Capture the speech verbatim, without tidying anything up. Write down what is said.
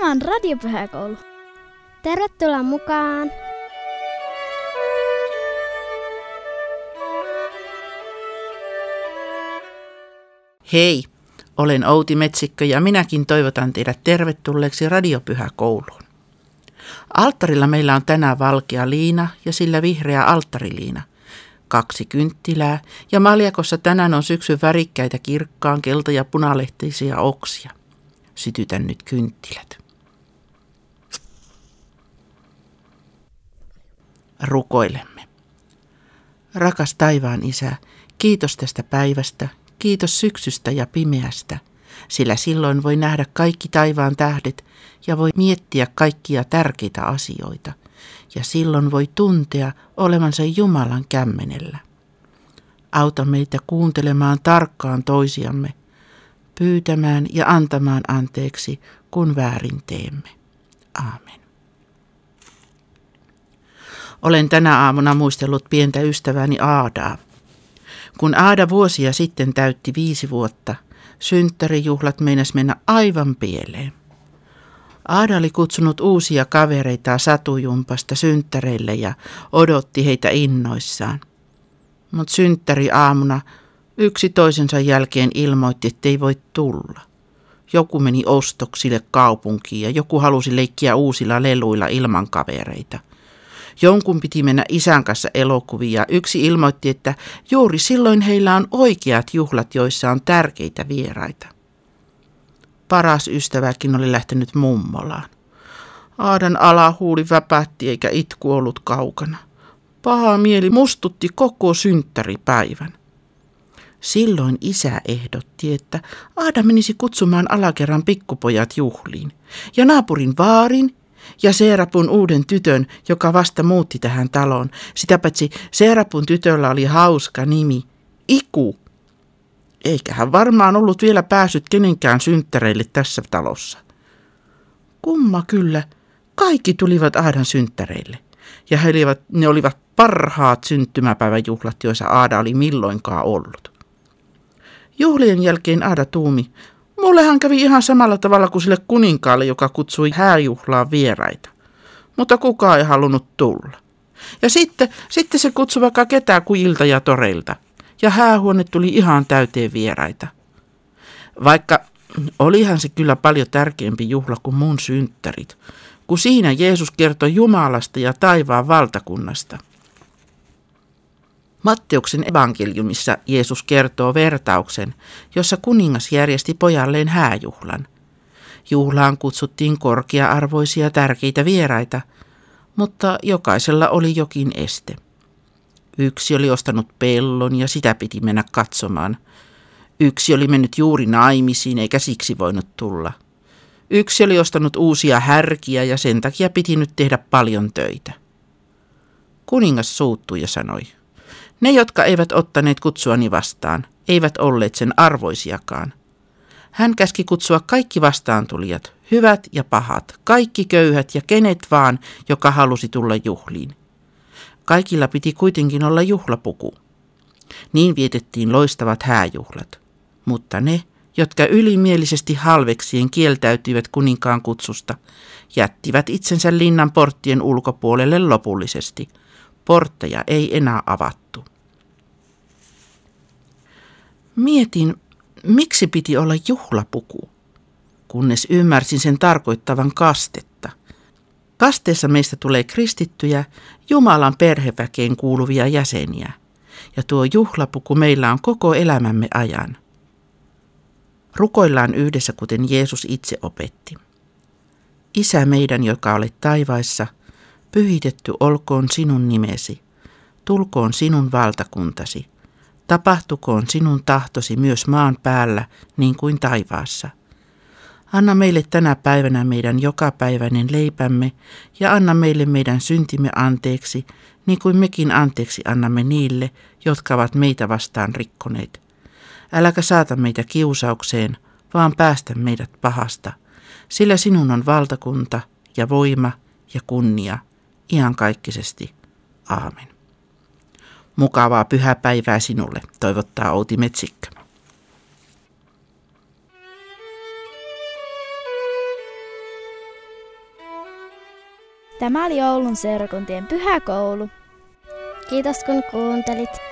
Tämä on Radiopyhäkoulu. Tervetuloa mukaan! Hei, olen Outi Metsikkö ja minäkin toivotan teidät tervetulleeksi Radiopyhäkouluun. Alttarilla meillä on tänään valkea liina ja sillä vihreä alttariliina. Kaksi kynttilää ja maljakossa tänään on syksyn värikkäitä kirkkaan kelta- ja punalehtisiä oksia. Sytytän nyt kynttilät. Rukoilemme. Rakas taivaan Isä, kiitos tästä päivästä, kiitos syksystä ja pimeästä, sillä silloin voi nähdä kaikki taivaan tähdet ja voi miettiä kaikkia tärkeitä asioita, ja silloin voi tuntea olevansa Jumalan kämmenellä. Auta meitä kuuntelemaan tarkkaan toisiamme, pyytämään ja antamaan anteeksi, kun väärin teemme. Aamen. Olen tänä aamuna muistellut pientä ystävääni Aadaa. Kun Aada vuosia sitten täytti viisi vuotta, synttärijuhlat meinas mennä aivan pieleen. Aada oli kutsunut uusia kavereita satujumpasta synttäreille ja odotti heitä innoissaan. Mutta synttäriaamuna yksi toisensa jälkeen ilmoitti, ettei voi tulla. Joku meni ostoksille kaupunkiin ja joku halusi leikkiä uusilla leluilla ilman kavereita. Jonkun piti mennä isän kanssa elokuviin ja yksi ilmoitti, että juuri silloin heillä on oikeat juhlat, joissa on tärkeitä vieraita. Paras ystäväkin oli lähtenyt mummolaan. Aadan alahuuli väpähti eikä itku ollut kaukana. Paha mieli mustutti koko synttäripäivän. Silloin isä ehdotti, että Aada menisi kutsumaan alakerran pikkupojat juhliin ja naapurin vaarin ja Seerapun uuden tytön, joka vasta muutti tähän taloon. Sitä paitsi Seerapun tytöllä oli hauska nimi, Iku. Eikä hän varmaan ollut vielä päässyt kenenkään synttäreille tässä talossa. Kumma kyllä, kaikki tulivat Aadan synttäreille. Ja he olivat, ne olivat parhaat syntymäpäiväjuhlat, joissa Aada oli milloinkaan ollut. Juhlien jälkeen Aada tuumi, mullehan kävi ihan samalla tavalla kuin sille kuninkaalle, joka kutsui hääjuhlaan vieraita. Mutta kukaan ei halunnut tulla. Ja sitten, sitten se kutsui vaikka ketään kujilta ja toreilta. Ja häähuone tuli ihan täyteen vieraita. Vaikka olihan se kyllä paljon tärkeämpi juhla kuin mun synttärit, kun siinä Jeesus kertoi Jumalasta ja taivaan valtakunnasta. Matteuksen evankeliumissa Jeesus kertoo vertauksen, jossa kuningas järjesti pojalleen hääjuhlan. Juhlaan kutsuttiin korkea-arvoisia tärkeitä vieraita, mutta jokaisella oli jokin este. Yksi oli ostanut pellon ja sitä piti mennä katsomaan. Yksi oli mennyt juuri naimisiin eikä siksi voinut tulla. Yksi oli ostanut uusia härkiä ja sen takia piti nyt tehdä paljon töitä. Kuningas suuttui ja sanoi, ne, jotka eivät ottaneet kutsuani vastaan, eivät olleet sen arvoisiakaan. Hän käski kutsua kaikki vastaantulijat, hyvät ja pahat, kaikki köyhät ja kenet vaan, joka halusi tulla juhliin. Kaikilla piti kuitenkin olla juhlapuku. Niin vietettiin loistavat hääjuhlat. Mutta ne, jotka ylimielisesti halveksien kieltäytyivät kuninkaan kutsusta, jättivät itsensä linnan porttien ulkopuolelle lopullisesti. Portteja ei enää avattu. Mietin, miksi piti olla juhlapuku, kunnes ymmärsin sen tarkoittavan kastetta. Kasteessa meistä tulee kristittyjä, Jumalan perheväkeen kuuluvia jäseniä, ja tuo juhlapuku meillä on koko elämämme ajan. Rukoillaan yhdessä, kuten Jeesus itse opetti. Isä meidän, joka olet taivaissa, pyhitetty olkoon sinun nimesi, tulkoon sinun valtakuntasi, tapahtukoon sinun tahtosi myös maan päällä niin kuin taivaassa. Anna meille tänä päivänä meidän jokapäiväinen leipämme ja anna meille meidän syntimme anteeksi, niin kuin mekin anteeksi annamme niille, jotka ovat meitä vastaan rikkoneet. Äläkä saata meitä kiusaukseen, vaan päästä meidät pahasta, sillä sinun on valtakunta ja voima ja kunnia iankaikkisesti. Aamen. Mukavaa pyhäpäivää sinulle, toivottaa Outi Metsikkö. Tämä oli Oulun seurakuntien pyhäkoulu. Kiitos kun kuuntelit.